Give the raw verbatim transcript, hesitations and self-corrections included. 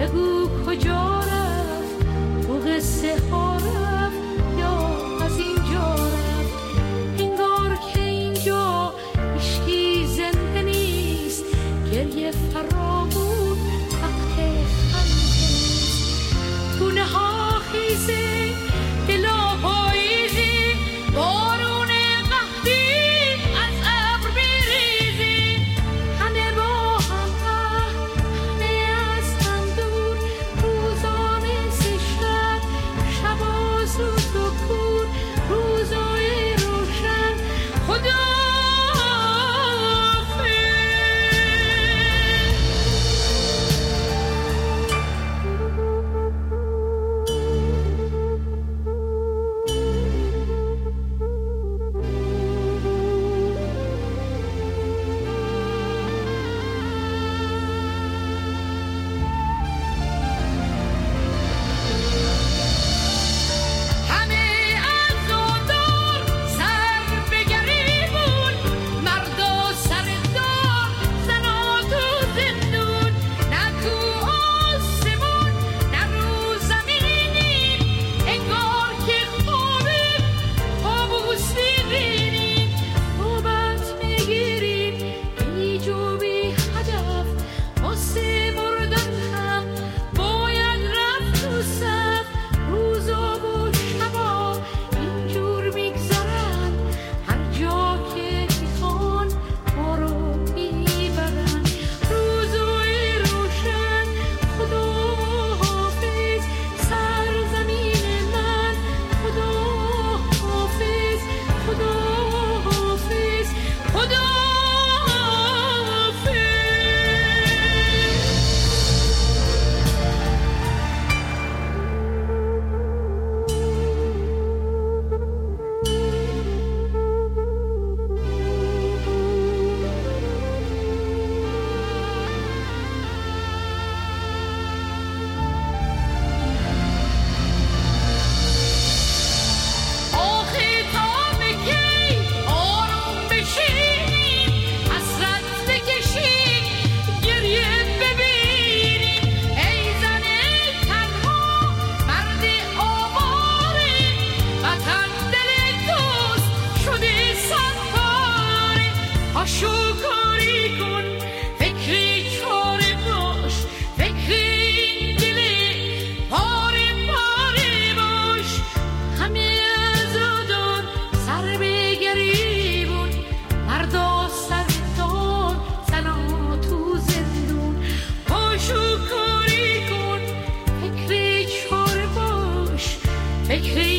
بگو کجا رفت تو قصه ها رفت یا از اینجا رفت. انگار که اینجا هیچکی زنده نیست، گریه فرا بود وقت خنده نیست. تونه ها خیزه دلا پاییزی، بارون قحطی از ابر میریزی. همه با هم همه از هم دور، روزانه سه شب شبا زود و کور، روزای روشن خدا فکری